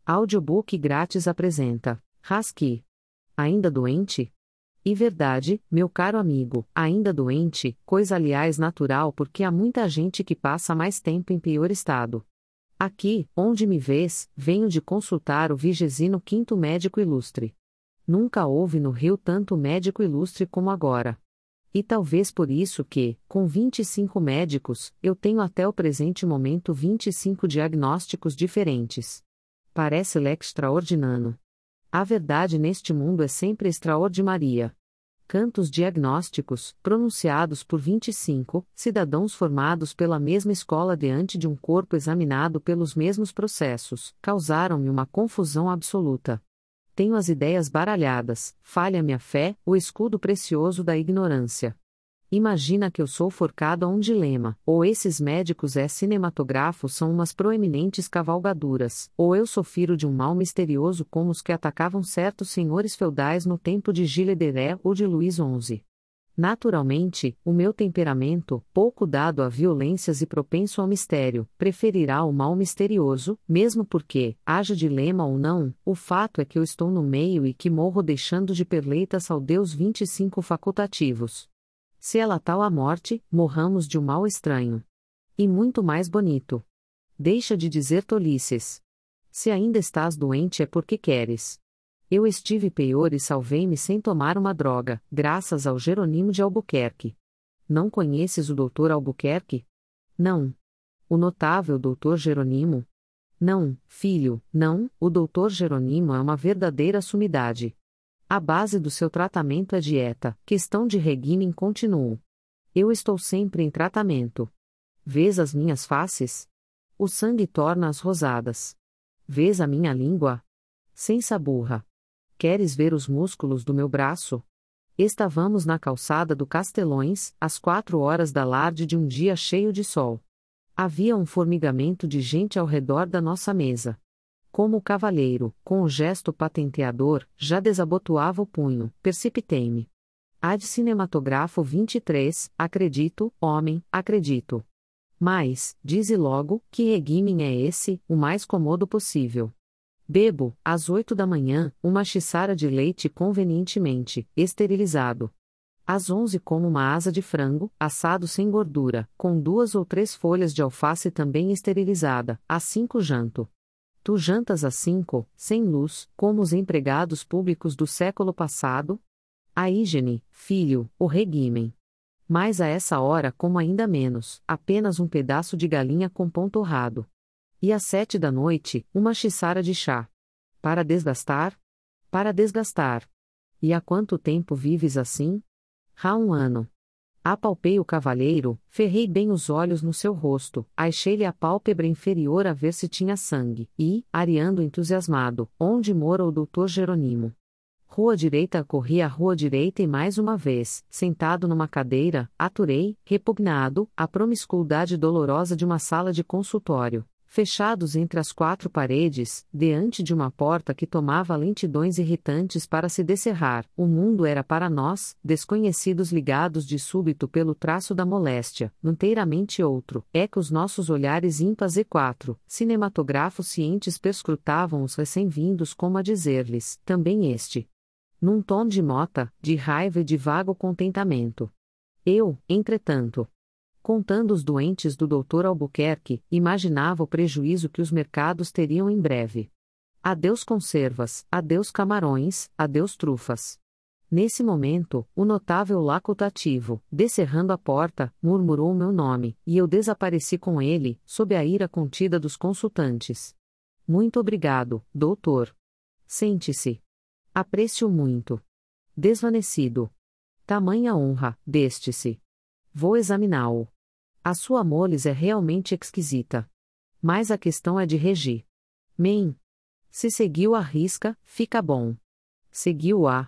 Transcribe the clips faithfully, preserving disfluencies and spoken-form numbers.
Audiobook grátis apresenta Husky. Ainda doente? E verdade, meu caro amigo, ainda doente, coisa aliás natural porque há muita gente que passa mais tempo em pior estado. Aqui, onde me vês, venho de consultar o vigésimo quinto médico ilustre. Nunca houve no Rio tanto médico ilustre como agora. E talvez por isso que, com vinte e cinco médicos, eu tenho até o presente momento vinte e cinco diagnósticos diferentes. Parece-lhe extraordinano. A verdade neste mundo é sempre extraordinária. Cantos diagnósticos, pronunciados por vinte e cinco cidadãos formados pela mesma escola diante de um corpo examinado pelos mesmos processos, causaram-me uma confusão absoluta. Tenho as ideias baralhadas, falha-me a fé, o escudo precioso da ignorância. Imagina que eu sou forcado a um dilema, ou esses médicos é cinematógrafos são umas proeminentes cavalgaduras, ou eu sofro de um mal misterioso como os que atacavam certos senhores feudais no tempo de Gilles de Ré ou de Luís onze. Naturalmente, o meu temperamento, pouco dado a violências e propenso ao mistério, preferirá o mal misterioso, mesmo porque, haja dilema ou não, o fato é que eu estou no meio e que morro deixando de perleitas ao Deus vinte e cinco facultativos. Se ela tal a morte, morramos de um mal estranho. E muito mais bonito. Deixa de dizer tolices. Se ainda estás doente é porque queres. Eu estive pior e salvei-me sem tomar uma droga, graças ao Jerônimo de Albuquerque. Não conheces o doutor Albuquerque? Não. O notável doutor Jerônimo? Não, filho, não, o doutor Jerônimo é uma verdadeira sumidade. A base do seu tratamento é dieta, questão de regime continuo. Eu estou sempre em tratamento. Vês as minhas faces? O sangue torna-as rosadas. Vês a minha língua? Sem saburra. Queres ver os músculos do meu braço? Estávamos na calçada do Castelões, às quatro horas da tarde de um dia cheio de sol. Havia um formigamento de gente ao redor da nossa mesa. Como o cavalheiro, com o gesto patenteador, já desabotoava o punho, precipitei-me. Ad cinematografo vinte e três, acredito, homem, acredito. Mas, dize logo, que regime é esse, o mais cômodo possível. Bebo, às oito da manhã, uma xícara de leite convenientemente, esterilizado. Às onze como uma asa de frango, assado sem gordura, com duas ou três folhas de alface também esterilizada, às cinco janto. Tu jantas às cinco, sem luz, como os empregados públicos do século passado? A higiene, filho, o regime. Mas a essa hora como ainda menos, apenas um pedaço de galinha com pão torrado. E às sete da noite, uma xícara de chá. Para desgastar? Para desgastar. E há quanto tempo vives assim? Há um ano. Apalpei o cavalheiro, ferrei bem os olhos no seu rosto, achei-lhe a pálpebra inferior a ver se tinha sangue, e, areando entusiasmado, onde mora o doutor Jerônimo? Rua direita corri a rua direita e mais uma vez, sentado numa cadeira, aturei, repugnado, a promiscuidade dolorosa de uma sala de consultório. Fechados entre as quatro paredes, diante de uma porta que tomava lentidões irritantes para se descerrar, o mundo era para nós, desconhecidos ligados de súbito pelo traço da moléstia, inteiramente outro, é que os nossos olhares ímpares e quatro, cinematográficos cientes perscrutavam os recém-vindos como a dizer-lhes, também este. Num tom de mota, de raiva e de vago contentamento. Eu, entretanto, contando os doentes do doutor Albuquerque, imaginava o prejuízo que os mercados teriam em breve. Adeus conservas, adeus camarões, adeus trufas. Nesse momento, o notável lacultativo, descerrando a porta, murmurou o meu nome, e eu desapareci com ele, sob a ira contida dos consultantes. Muito obrigado, doutor. Sente-se. Aprecio muito. Desvanecido. Tamanha honra, deste-se. Vou examiná-lo. A sua moles é realmente exquisita. Mas a questão é de Regi. Men. Se seguiu a risca, fica bom. Seguiu a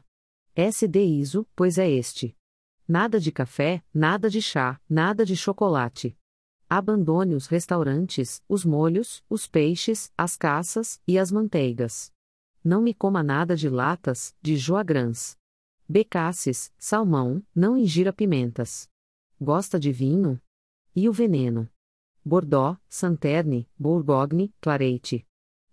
S D ISO, pois é este. Nada de café, nada de chá, nada de chocolate. Abandone os restaurantes, os molhos, os peixes, as caças e as manteigas. Não me coma nada de latas, de joie grãs. Becaces, salmão, não ingira pimentas. Gosta de vinho? E o veneno? Bordeaux, Santerne, Bourgogne, Clarete.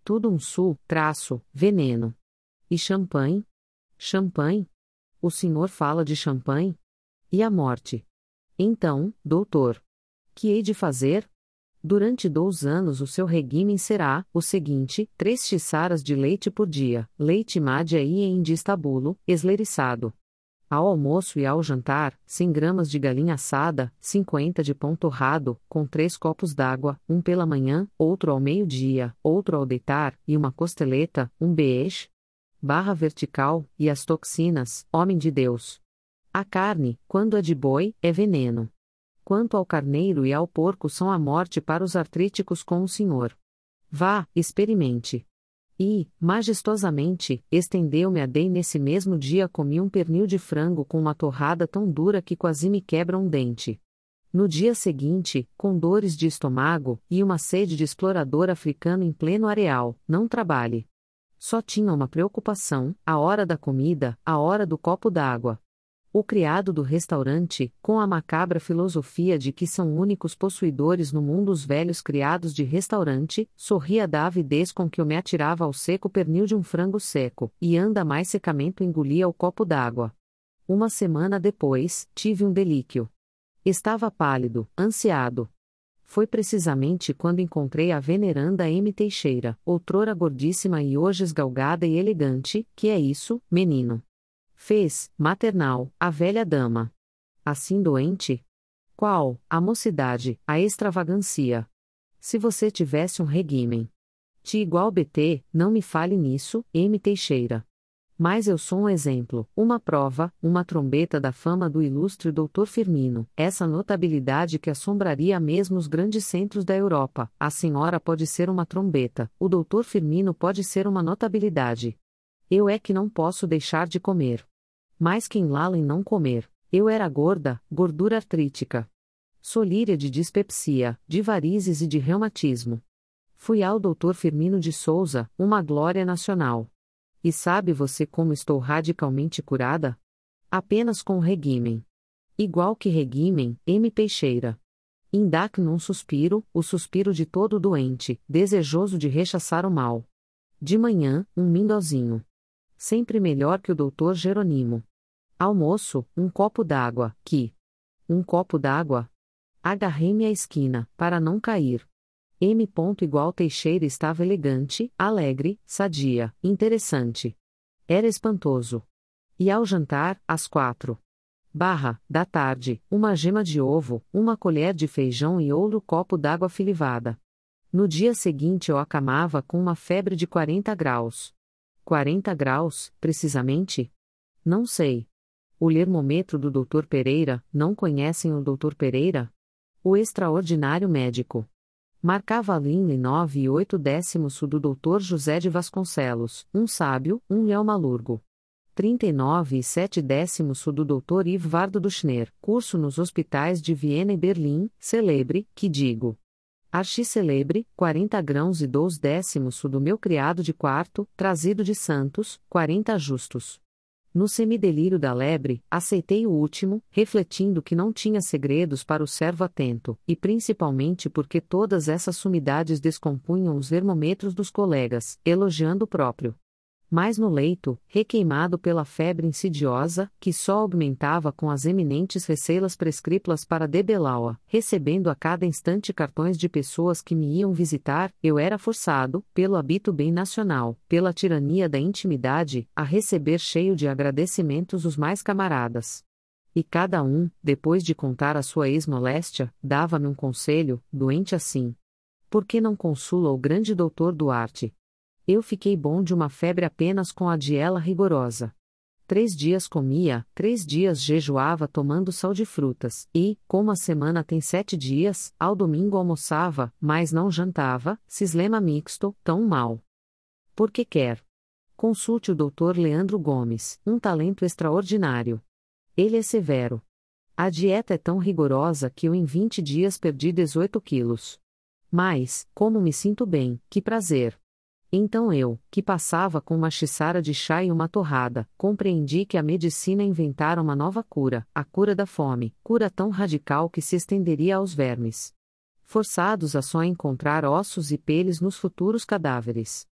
Tudo um su, traço, veneno. E champanhe? Champanhe? O senhor fala de champanhe? E a morte? Então, doutor, que hei de fazer? Durante dois anos o seu regime será, o seguinte, três xícaras de leite por dia, leite Mádia e em de estabulo, esleiriçado. Ao almoço e ao jantar, cem gramas de galinha assada, cinquenta de pão torrado, com três copos d'água, um pela manhã, outro ao meio-dia, outro ao deitar, e uma costeleta, um beijo. Barra vertical, e as toxinas, homem de Deus. A carne, quando é de boi, é veneno. Quanto ao carneiro e ao porco são a morte para os artríticos com o senhor. Vá, experimente. E, majestosamente, estendeu-me a dei nesse mesmo dia comi um pernil de frango com uma torrada tão dura que quase me quebra um dente. No dia seguinte, com dores de estômago, e uma sede de explorador africano em pleno areal, não trabalhe. Só tinha uma preocupação, a hora da comida, a hora do copo d'água. O criado do restaurante, com a macabra filosofia de que são únicos possuidores no mundo os velhos criados de restaurante, sorria da avidez com que eu me atirava ao seco pernil de um frango seco, e anda mais secamente engolia o copo d'água. Uma semana depois, tive um delíquio. Estava pálido, ansiado. Foi precisamente quando encontrei a veneranda M. Teixeira, outrora gordíssima e hoje esgalgada e elegante, que é isso, menino? Fez, maternal, a velha dama. Assim doente? Qual, a mocidade, a extravagância? Se você tivesse um regime. Ti igual B T, não me fale nisso, M. Teixeira. Mas eu sou um exemplo, uma prova, uma trombeta da fama do ilustre doutor Firmino, essa notabilidade que assombraria mesmo os grandes centros da Europa. A senhora pode ser uma trombeta, o doutor Firmino pode ser uma notabilidade. Eu é que não posso deixar de comer. Mais que enlala em não comer, eu era gorda, gordura artrítica. Solíria de dispepsia, de varizes e de reumatismo. Fui ao doutor Firmino de Souza, uma glória nacional. E sabe você como estou radicalmente curada? Apenas com regimen. Igual que regimen, M. Peixeira. Indac num suspiro, o suspiro de todo doente, desejoso de rechaçar o mal. De manhã, um mindozinho. Sempre melhor que o doutor Jeronimo. Almoço, um copo d'água, que? Um copo d'água? Agarrei-me à esquina, para não cair. M. igual Teixeira estava elegante, alegre, sadia, interessante. Era espantoso. E ao jantar, às quatro. Barra, da tarde, uma gema de ovo, uma colher de feijão e outro copo d'água filivada. No dia seguinte eu acamava com uma febre de quarenta graus. quarenta graus, precisamente? Não sei. O lermômetro do doutor Pereira, não conhecem o doutor Pereira? O extraordinário médico. Marcava ali em nove e oito décimos o do doutor José de Vasconcelos, um sábio, um leomalurgo. trinta e nove e sete décimos o do doutor Ivardo Duchner, curso nos hospitais de Viena e Berlim, celebre, que digo. Archicelebre, quarenta grãos e dois décimos o do meu criado de quarto, trazido de Santos, quarenta justos. No semidelírio da lebre, aceitei o último, refletindo que não tinha segredos para o servo atento, e principalmente porque todas essas sumidades descompunham os termômetros dos colegas, elogiando o próprio. Mas no leito, requeimado pela febre insidiosa, que só augmentava com as eminentes receilas prescriplas para debelá-la, recebendo a cada instante cartões de pessoas que me iam visitar, eu era forçado, pelo hábito bem nacional, pela tirania da intimidade, a receber cheio de agradecimentos os mais camaradas. E cada um, depois de contar a sua ex-moléstia, dava-me um conselho, doente assim. Por que não consula o grande doutor Duarte? Eu fiquei bom de uma febre apenas com a diela rigorosa. Três dias comia, três dias jejuava tomando sal de frutas, e, como a semana tem sete dias, ao domingo almoçava, mas não jantava, cislema mixto, tão mal. Por que quer? Consulte o doutor Leandro Gomes, um talento extraordinário. Ele é severo. A dieta é tão rigorosa que eu em vinte dias perdi dezoito quilos. Mas, como me sinto bem, que prazer! Então eu, que passava com uma xícara de chá e uma torrada, compreendi que a medicina inventara uma nova cura, a cura da fome, cura tão radical que se estenderia aos vermes. Forçados a só encontrar ossos e peles nos futuros cadáveres.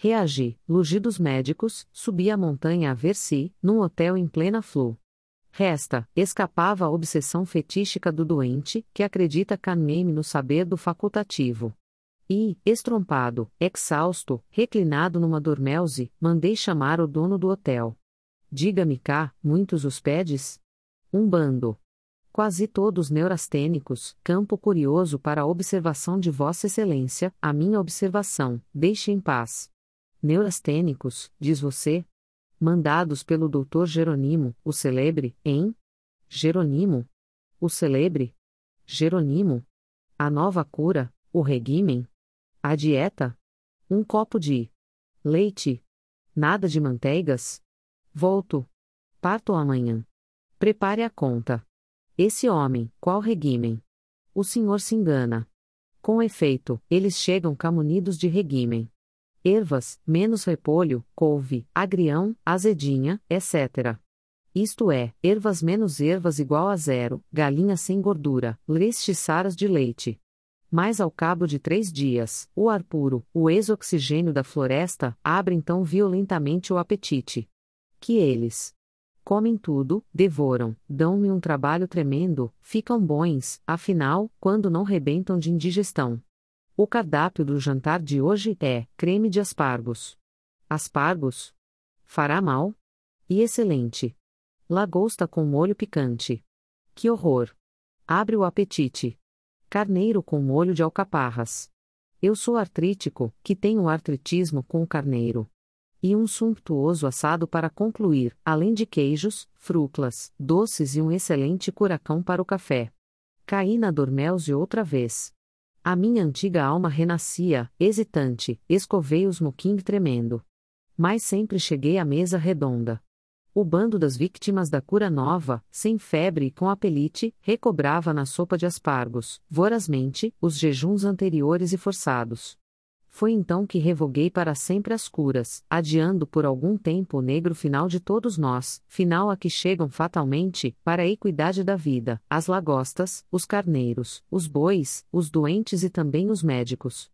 Reagi, lugi dos médicos, subi a montanha a ver se, num hotel em plena flu. Resta, escapava a obsessão fetíchica do doente, que acredita caneme no saber do facultativo. E, estrompado, exausto, reclinado numa dormelse, mandei chamar o dono do hotel. Diga-me cá, muitos os pedes? Um bando. Quase todos neurastênicos, campo curioso para a observação de Vossa Excelência, a minha observação, deixe em paz. Neurastênicos, diz você? Mandados pelo doutor Jeronimo, o celebre, hein? Jeronimo? O celebre? Jeronimo? A nova cura, o regimen? A dieta? Um copo de leite? Nada de manteigas? Volto. Parto amanhã. Prepare a conta. Esse homem, qual regimen? O senhor se engana. Com efeito, eles chegam camunidos de regimen. Ervas, menos repolho, couve, agrião, azedinha, etcétera. Isto é, ervas menos ervas igual a zero, galinha sem gordura, lestiçaras de leite. Mas ao cabo de três dias, o ar puro, o ex-oxigênio da floresta, abre então violentamente o apetite. Que eles comem tudo, devoram, dão-me um trabalho tremendo, ficam bons, afinal, quando não rebentam de indigestão. O cardápio do jantar de hoje é creme de aspargos. Aspargos? Fará mal? E excelente. Lagosta com molho picante. Que horror! Abre o apetite. Carneiro com molho de alcaparras. Eu sou artrítico, que tenho artritismo com o carneiro. E um sumptuoso assado para concluir, além de queijos, frúculas, doces e um excelente curacão para o café. Caí na dormelse outra vez. A minha antiga alma renascia, hesitante, escovei os moquim tremendo. Mas sempre cheguei à mesa redonda. O bando das vítimas da cura nova, sem febre e com apelite, recobrava na sopa de aspargos, vorazmente, os jejuns anteriores e forçados. Foi então que revoguei para sempre as curas, adiando por algum tempo o negro final de todos nós, final a que chegam fatalmente, para a equidade da vida, as lagostas, os carneiros, os bois, os doentes e também os médicos.